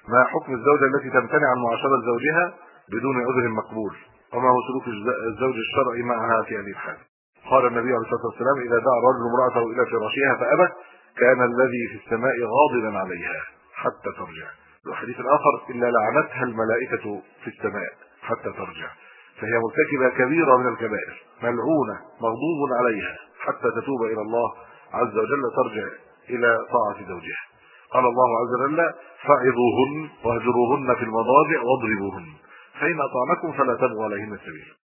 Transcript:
ما حكم الزوجة التي تمتنع عن معاشرة زوجها بدون عذر مقبول؟ وما هو سلوك الزوج الشرعي معها في هذه الحالة؟ قال النبي عليه الصلاة والسلام: إذا دعا الرجل امرأته إلى فراشها فأبت كان الذي في السماء غاضبا عليها حتى ترجع. الحديث الآخر: إلا لعنتها الملائكة في السماء حتى ترجع. فهي مرتكبة كبيرة من الكبائر، ملعونة، مغضوب عليها حتى تتوب إلى الله عز وجل، ترجع إلى طاعة زوجها. قال الله عز وجل: فعظوهن واهجروهن في المضاجع واضربوهن فإن أطعنكم فلا تبغوا عليهن السبيل.